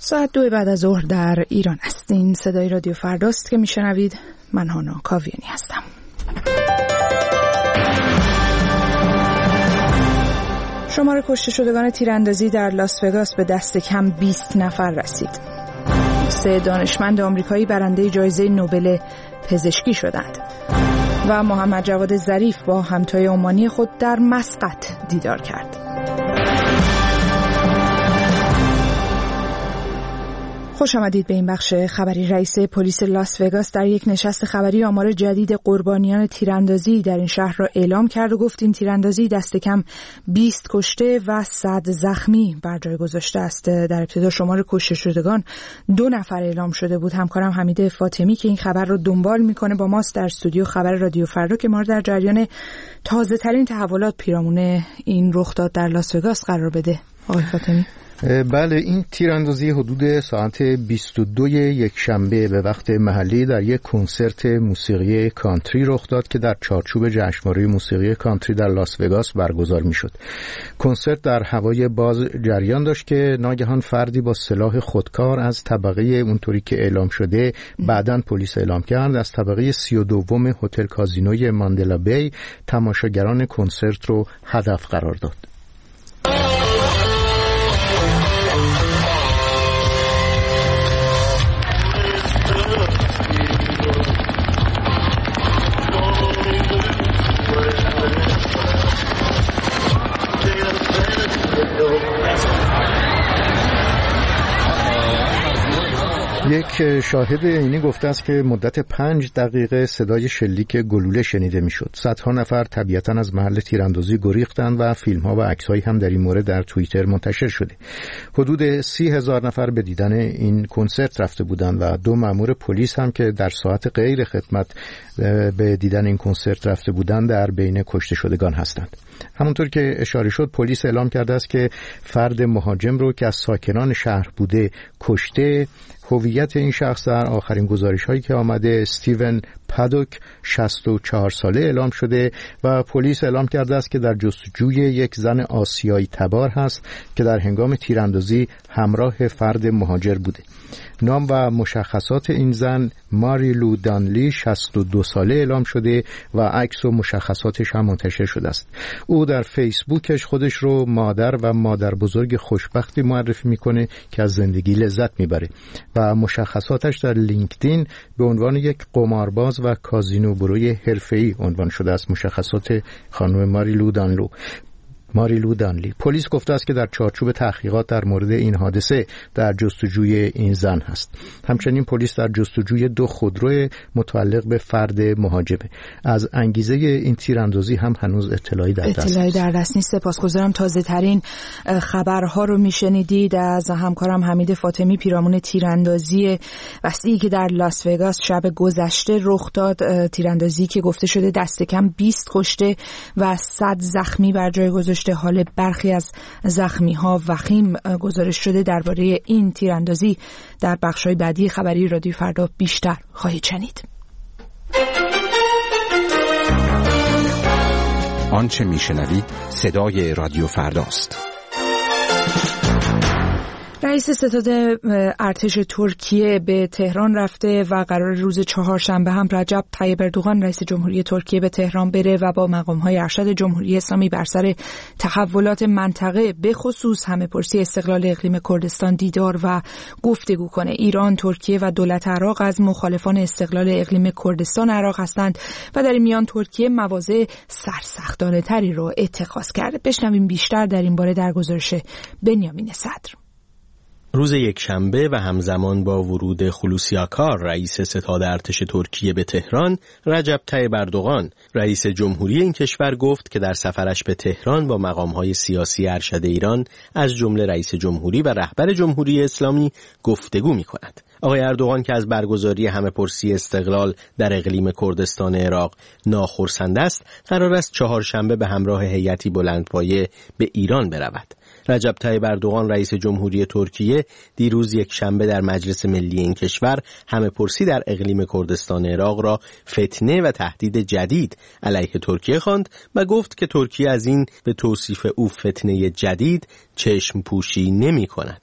ساعت 2 بعد از ظهر در ایران است. این صدای رادیو فرداست که میشنوید. من هانا کاویانی هستم. شمار کشته شدگان تیراندازی در لاس وگاس به دست کم 20 نفر رسید. 3 دانشمند آمریکایی برنده جایزه نوبل پزشکی شدند و محمد جواد ظریف با همتای عمانی خود در مسقط دیدار کرد. خوش آمدید به این بخش خبری. رئیس پلیس لاس وگاس در یک نشست خبری آمار جدید قربانیان تیراندازی در این شهر را اعلام کرد و گفت این تیراندازی دست کم 20 کشته و 100 زخمی بر جای گذاشته است. در ابتدا شمار کشته شدگان 2 نفر اعلام شده بود. همکارم حمید فاطمی که این خبر رو دنبال میکنه با ماست در استودیو خبر رادیو فردا که ما رو در جریان تازه ترین تحولات پیرامون این رخداد در لاس وگاس قرار بده. آقای فاطمی. بله، این تیراندازی حدود ساعت 22 یکشنبه به وقت محلی در یک کنسرت موسیقی کانتری رخ داد که در چارچوب جشنواره موسیقی کانتری در لاس وگاس برگزار میشد. کنسرت در هوای باز جریان داشت که ناگهان فردی با سلاح خودکار از طبقه اونطوری که اعلام شده بعداً پلیس اعلام کرد از طبقه 32 هتل کازینوی ماندلا بی تماشاگران کنسرت رو هدف قرار داد. یک شاهد عینی گفته است که مدت 5 دقیقه صدای شلیک گلوله شنیده میشد. صدها نفر طبیعتاً از محل تیراندازی گریختند و فیلم‌ها و عکس‌هایی هم در این مورد در توییتر منتشر شده. حدود 30,000 نفر به دیدن این کنسرت رفته بودند و 2 مأمور پلیس هم که در ساعت غیر خدمت به دیدن این کنسرت رفته بودند در بین کشته شدگان هستند. همونطور که اشاره شد پلیس اعلام کرده است که فرد مهاجم رو که از ساکنان شهر بوده کشته. هویت این شخص در آخرین گزارش‌هایی که آمده استیون پادوک 64 ساله اعلام شده و پلیس اعلام کرده است که در جستجوی یک زن آسیایی تبار هست که در هنگام تیراندازی همراه فرد مهاجر بوده. نام و مشخصات این زن ماری لو دانلی 62 ساله اعلام شده و عکس و مشخصاتش هم منتشر شده است. او در فیسبوکش خودش رو مادر و مادر بزرگ خوشبختی معرفی میکنه که از زندگی لذت میبره و مشخصاتش در لینکدین به عنوان یک قمارباز و کازینو بروی حرفه‌ای عنوان شده است. مشخصات خانم ماری لو دانلی. پلیس گفته است که در چارچوب تحقیقات در مورد این حادثه در جستجوی این زن هست. همچنین پلیس در جستجوی 2 خودرو متعلق به فرد مهاجمه. از انگیزه این تیراندازی هم هنوز اطلاعی در دست نیست. سپاسگزارم. تازه ترین خبرها رو میشنیدید از همکارم حمید فاطمی پیرامون تیراندازی وسیعی که در لاس وگاس شب گذشته رخ داد. تیراندازی که گفته شده دست کم 20 کشته و 100 زخمی بر جای گذاشته. حال برخی از زخمی‌ها وخیم گزارش شده. درباره این تیراندازی در بخش‌های بعدی خبری رادیو فردا بیشتر خواهید شنید. آنچه میشنوید صدای رادیو فرداست. رئیس ستاد ارتش ترکیه به تهران رفته و قرار روز 4 شنبه هم رجب طیب اردوغان رئیس جمهوری ترکیه به تهران بره و با مقام‌های ارشد جمهوری اسلامی بر سر تحولات منطقه به خصوص همه‌پرسی استقلال اقلیم کردستان دیدار و گفتگو کنه. ایران، ترکیه و دولت عراق از مخالفان استقلال اقلیم کردستان عراق هستند و در این میان ترکیه مواضع سرسختانه‌تری رو اتخاذ کرده. بشنویم بیشتر در این باره در گزارش بنیامین صدر. روز یکشنبه و همزمان با ورود خلوصی آکار رئیس ستاد ارتش ترکیه به تهران، رجب طیب اردوغان رئیس جمهوری این کشور گفت که در سفرش به تهران با مقام‌های سیاسی ارشد ایران از جمله رئیس جمهوری و رهبر جمهوری اسلامی گفتگو می‌کند. آقای اردوغان که از برگزاری همه‌پرسی استقلال در اقلیم کردستان عراق ناخرسند است، قرار است چهارشنبه به همراه هیئتی بلندپایه به ایران برود. رجب طیب اردوغان رئیس جمهوری ترکیه دیروز یکشنبه در مجلس ملی این کشور همه‌پرسی در اقلیم کردستان عراق را فتنه و تهدید جدید علیه ترکیه خواند و گفت که ترکیه از این به توصیف او فتنه جدید چشم پوشی نمی کند.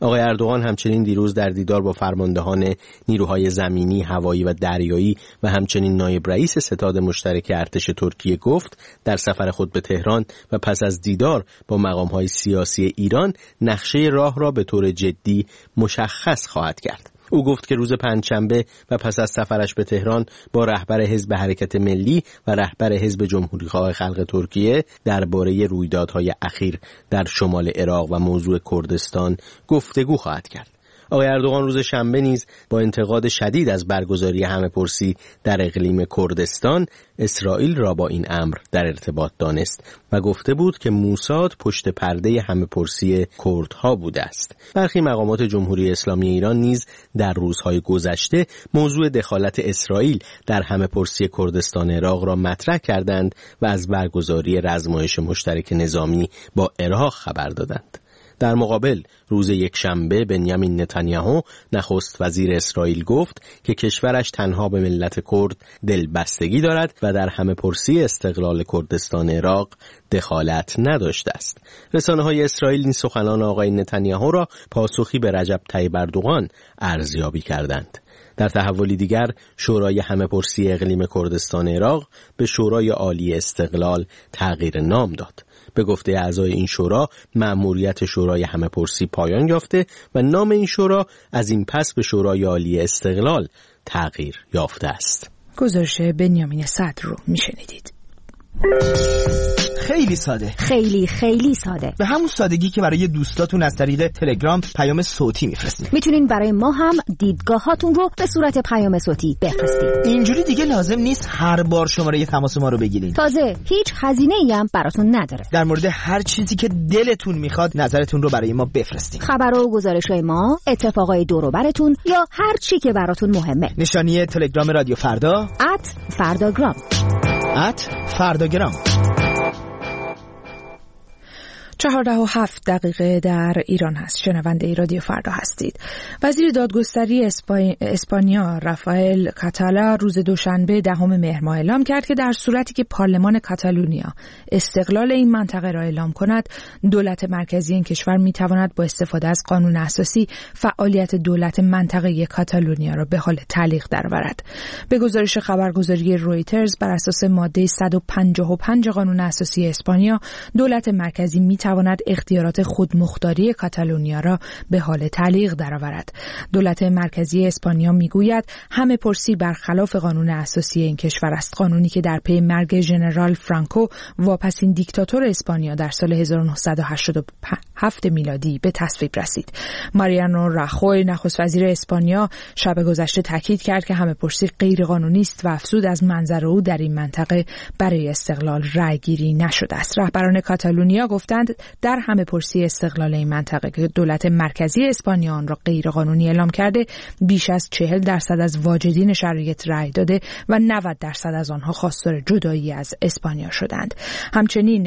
آقای اردوغان همچنین دیروز در دیدار با فرماندهان نیروهای زمینی، هوایی و دریایی و همچنین نایب رئیس ستاد مشترک ارتش ترکیه گفت در سفر خود به تهران و پس از دیدار با مقام‌های سیاسی ایران نقشه راه را به طور جدی مشخص خواهد کرد. او گفت که روز پنجشنبه و پس از سفرش به تهران با رهبر حزب حرکت ملی و رهبر حزب جمهوری‌خواه خلق ترکیه درباره رویدادهای اخیر در شمال عراق و موضوع کردستان گفتگو خواهد کرد. آقای اردوغان روز شنبه نیز با انتقاد شدید از برگزاری همه‌پرسی در اقلیم کردستان، اسرائیل را با این امر در ارتباط دانست و گفته بود که موساد پشت پرده همه‌پرسی کردها بوده است. برخی مقامات جمهوری اسلامی ایران نیز در روزهای گذشته موضوع دخالت اسرائیل در همه‌پرسی کردستان عراق را مطرح کردند و از برگزاری رزمایش مشترک نظامی با عراق خبر دادند. در مقابل روز یکشنبه بنیامین نتانیاهو نخست وزیر اسرائیل گفت که کشورش تنها به ملت کرد دلبستگی دارد و در همه‌پرسی استقلال کردستان عراق دخالت نداشته است. رسانه‌های اسرائیل این سخنان آقای نتانیاهو را پاسخی به رجب طیب اردوغان ارزیابی کردند. در تحولی دیگر شورای همه‌پرسی اقلیم کردستان عراق به شورای عالی استقلال تغییر نام داد. به گفته اعضای این شورا مأموریت شورای همه‌پرسی پایان یافته و نام این شورا از این پس به شورای عالی استقلال تغییر یافته است. گزارش بنیامین صدر رو میشنیدید. خیلی ساده، خیلی ساده، به همون سادگی که برای دوستاتون از طریق تلگرام پیام صوتی میفرستید. میتونین برای ما هم دیدگاهاتون رو به صورت پیام صوتی بفرستید. اینجوری دیگه لازم نیست هر بار شماره تماس ما رو بگیرین. تازه هیچ هزینه‌ای هم براتون نداره. در مورد هر چیزی که دلتون میخواد نظرتون رو برای ما بفرستید. خبر و گزارش‌های ما، اتفاقای دور و براتون یا هر چی که براتون مهمه. نشانی تلگرام رادیو فردا @فرداگرام. @فرداگرام. 4:07 در ایران هست. شنونده رادیو فردا هستید. وزیر دادگستری اسپانیا رافائل کاتالا روز دوشنبه 10 مهر ماه اعلام کرد که در صورتی که پارلمان کاتالونیا استقلال این منطقه را اعلام کند، دولت مرکزی این کشور میتواند با استفاده از قانون اساسی فعالیت دولت منطقه کاتالونیا را به حال تعلیق درآورد. به گزارش خبرگزاری رویترز بر اساس ماده 155 قانون اساسی اسپانیا، دولت مرکزی میتواند اختیارات خودمختاری کاتالونیا را به حال تعلیق درآورد. دولت مرکزی اسپانیا میگوید همه‌پرسی برخلاف قانون اساسی این کشور است، قانونی که در پی مرگ ژنرال فرانکو واپسین دیکتاتور اسپانیا در سال 1987 میلادی به تصویب رسید. ماریانو راخوی نخست وزیر اسپانیا شب گذشته تاکید کرد که همه‌پرسی غیر قانونی است و افزود از منظر او در این منطقه برای استقلال رأی‌گیری نشده است. رهبران کاتالونیا گفتند در همه‌پرسی استقلال این منطقه که دولت مرکزی اسپانیا آن را غیر قانونی اعلام کرده، بیش از 40% از واجدین شرایط رأی داده و 90% از آنها خواستار جدایی از اسپانیا شدند. همچنین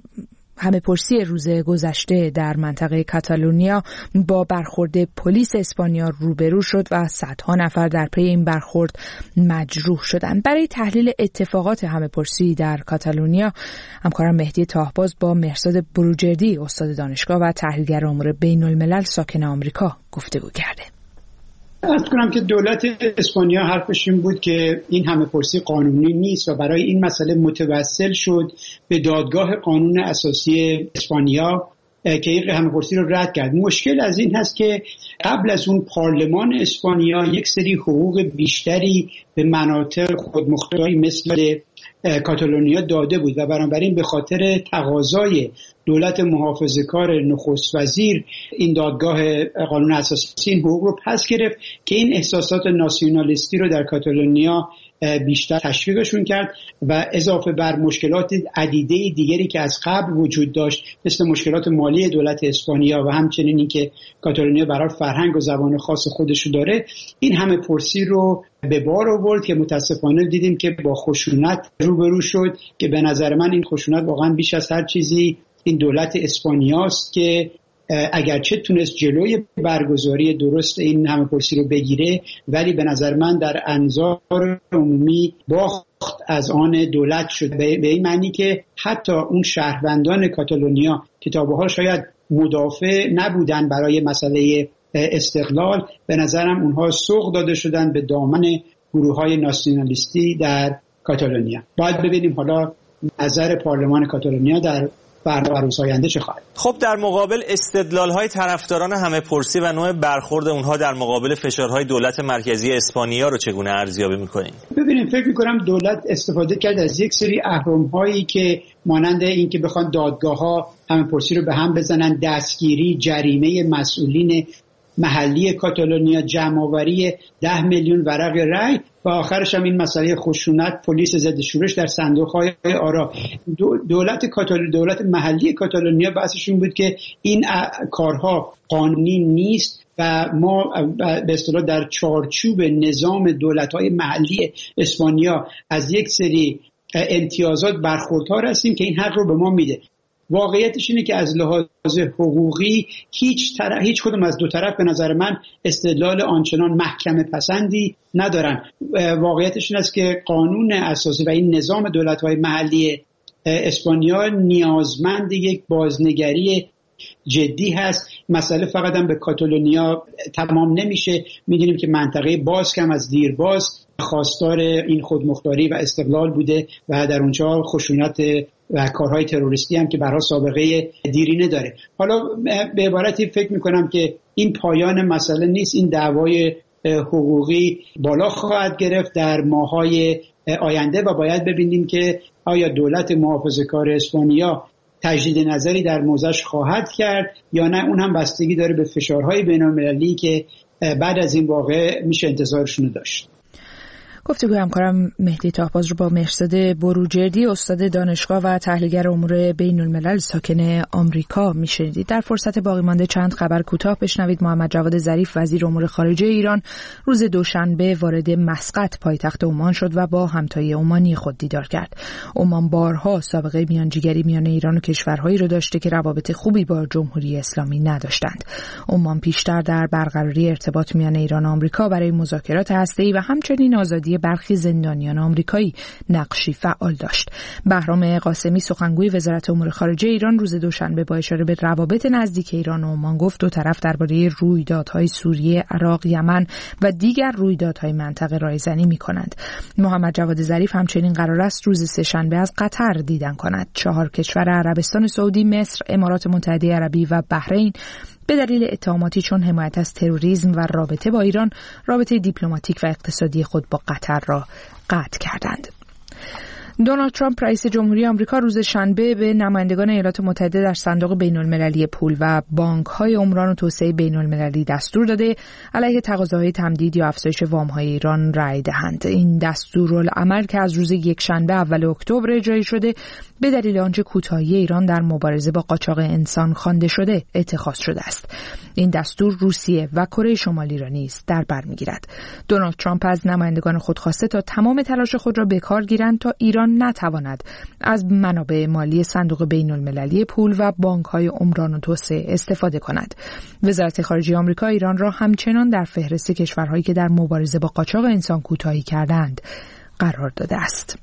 همه‌پرسی روز گذشته در منطقه کاتالونیا با برخورد پلیس اسپانیا روبرو شد و صدها نفر در پی این برخورد مجروح شدند. برای تحلیل اتفاقات همه‌پرسی در کاتالونیا، همکارم مهدی طاهباز با مهرزاد بروجردی استاد دانشگاه و تحلیلگر امور بین‌الملل ساکن آمریکا گفتگو کرده. عرض کنم که دولت اسپانیا حرفش این بود که این همه‌پرسی قانونی نیست و برای این مسئله متوسل شد به دادگاه قانون اساسی اسپانیا که این همه‌پرسی رو رد کرد. مشکل از این هست که قبل از اون پارلمان اسپانیا یک سری حقوق بیشتری به مناطق خودمختاری مثل کاتالونیا داده بود و بنابراین به خاطر تقاضای دولت محافظه‌کار نخست وزیر این دادگاه قانون اساسی این حقوق رو پس گرفت که این احساسات ناسیونالیستی رو در کاتالونیا بیشتر تشویقشون کرد و اضافه بر مشکلات عدیده دیگری که از قبل وجود داشت مثل مشکلات مالی دولت اسپانیا و همچنین اینکه کاتالونیا برای فرهنگ و زبان خاص خودش رو داره، این همه‌پرسی رو به بار آورد که متاسفانه دیدیم که با خشونت روبرو شد که به نظر من این خشونت واقعا بیش از هر چیزی این دولت اسپانیاست که اگرچه تونست جلوی برگزاری درست این همه‌پرسی رو بگیره، ولی به نظر من در انظار عمومی باخت از آن دولت شد، به این معنی که حتی اون شهروندان کاتالونیا که تا به حال شاید مدافع نبودن برای مسئله استقلال، به نظرم اونها سوق داده شدن به دامن گروه‌های ناسیونالیستی در کاتالونیا. باید ببینیم حالا نظر پارلمان کاتالونیا در روزهای آینده چه خواهد. خب در مقابل استدلال‌های طرفداران همه پرسی و نوع برخورد اونها در مقابل فشارهای دولت مرکزی اسپانیا رو چگونه ارزیابی می‌کنین؟ ببینیم، فکر می‌کنم دولت استفاده کرد از یک سری اهرم‌هایی که مانند این که بخوان دادگاه‌ها همه پرسی رو به هم بزنن، دستگیری، جریمه مسئولین محلی کاتالونیا، جمع‌آوری 10 میلیون ورق رای و آخرش هم این مسئله خشونت پلیس ضد شورش در صندوق‌های آرا. دولت محلی کاتالونیا بحثش این بود که این کارها قانونی نیست و ما به اصطلاح در چارچوب نظام دولت‌های محلی اسپانیا از یک سری امتیازات برخوردار هستیم که این حق رو به ما میده. واقعیتش اینه که از لحاظ حقوقی هیچ کدوم از دو طرف به نظر من استدلال آنچنان محکمه پسندی ندارن. واقعیتش این است که قانون اساسی و این نظام دولت‌های محلی اسپانیا نیازمند یک بازنگری جدی هست. مسئله فقط هم به کاتالونیا تمام نمیشه. میدونیم که منطقه باسک هم از دیرباز خواستار این خودمختاری و استقلال بوده و در اونجا خشونت و کارهای تروریستی هم که برای سابقه دیرینه داره. حالا به عبارتی فکر میکنم که این پایان مسئله نیست. این دعوای حقوقی بالا خواهد گرفت در ماه‌های آینده و باید ببینیم که آیا دولت محافظه‌کار اسپانیا تجدید نظری در موضوعش خواهد کرد یا نه. اون هم بستگی داره به فشارهای بین‌المللی که بعد از این واقعه میشه انتظارشون داشت. گفتگوی همکارم مهدی طاهباز رو با مهرزاد بروجردی، استاد دانشگاه و تحلیلگر امور بین الملل ساکن آمریکا میشنیدید. در فرصت باقی مانده چند خبر کوتاه بشنوید. محمد جواد ظریف وزیر امور خارجه ایران روز دوشنبه وارد مسقط پایتخت عمان شد و با همتای عمانی خود دیدار کرد. عمان بارها سابقه میانجیگری میان ایران و کشورهایی رو داشته که روابط خوبی با جمهوری اسلامی نداشتند. عمان پیشتر در برقراری ارتباط میان ایران و آمریکا برای مذاکرات هسته‌ای و همچنین آزادی برخی زندانیان آمریکایی نقشی فعال داشت. بهرام قاسمی سخنگوی وزارت امور خارجه ایران روز دوشنبه با اشاره به روابط نزدیک ایران و عمان گفت دو طرف درباره رویدادهای سوریه، عراق، یمن و دیگر رویدادهای منطقه رایزنی می‌کنند. محمد جواد ظریف همچنین قرار است روز سه‌شنبه از قطر دیدن کند. 4 کشور عربستان سعودی، مصر، امارات متحده عربی و بحرین به دلیل اتهاماتی چون حمایت از تروریسم و رابطه با ایران رابطه دیپلماتیک و اقتصادی خود با قطر را قطع کردند. دونالد ترامپ رئیس جمهوری آمریکا روز شنبه به نمایندگان ایالات متحده در صندوق بین‌المللی پول و بانک‌های عمران و توسعه بین‌المللی دستور داده علیه تقاضاهای تمدید یا افزایش وام‌های ایران رأی دهند. این دستورالعمل که از روز یکشنبه اول اکتبر اجرایی شده به دلیل آنچه کوتاهی ایران در مبارزه با قاچاق انسان خوانده شده اتخاذ شده است. این دستور روسیه و کره شمالی را نیز در بر می‌گیرد. دونالد ترامپ از نمایندگان خود خواسته تا تمام تلاش خود را به کار گیرند تا ایران نتواند از منابع مالی صندوق بین‌المللی پول و بانک‌های عمران و توسعه استفاده کند. وزارت خارجه آمریکا ایران را همچنان در فهرست کشورهایی که در مبارزه با قاچاق انسان کوتاهی کردند قرار داده است.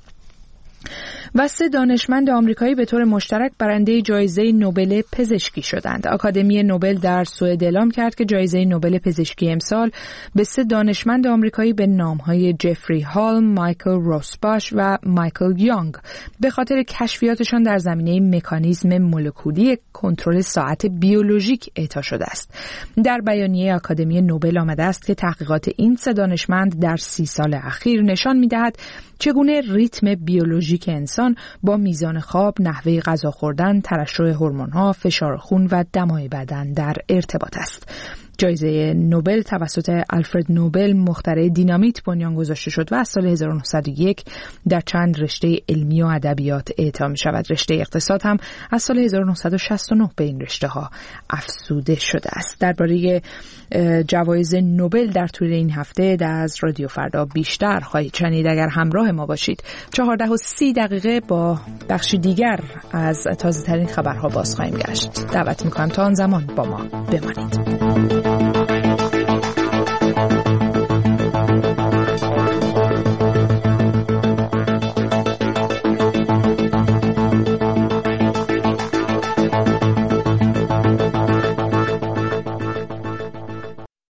و 3 دانشمند آمریکایی به طور مشترک برنده جایزه نوبل پزشکی شدند. آکادمی نوبل در سوئد اعلام کرد که جایزه نوبل پزشکی امسال به 3 دانشمند آمریکایی به نام‌های جفری هال، مایکل روسباش و مایکل یانگ به خاطر کشفیاتشان در زمینه مکانیزم مولکولی کنترل ساعت بیولوژیک اعطا شده است. در بیانیه آکادمی نوبل آمده است که تحقیقات این 3 دانشمند در 30 سال اخیر نشان می‌دهد چگونه ریتم بیولوژیک انسان با میزان خواب، نحوه غذا خوردن، ترشح هورمون‌ها، فشار خون و دمای بدن در ارتباط است. جایزه نوبل توسط آلفرد نوبل مخترع دینامیت بنیان گذاشته شد و از سال 1901 در چند رشته علمی و ادبیات اعطا می شود. رشته اقتصاد هم از سال 1969 به این رشته ها افزوده شده است. درباره جوایز نوبل در طول این هفته از رادیو فردا بیشتر خواهید شنید اگر همراه ما باشید. 14:30 با بخشی دیگر از تازه ترین خبرها باز خواهیم گشت. دعوت می‌کنم تا آن زمان با ما بمانید.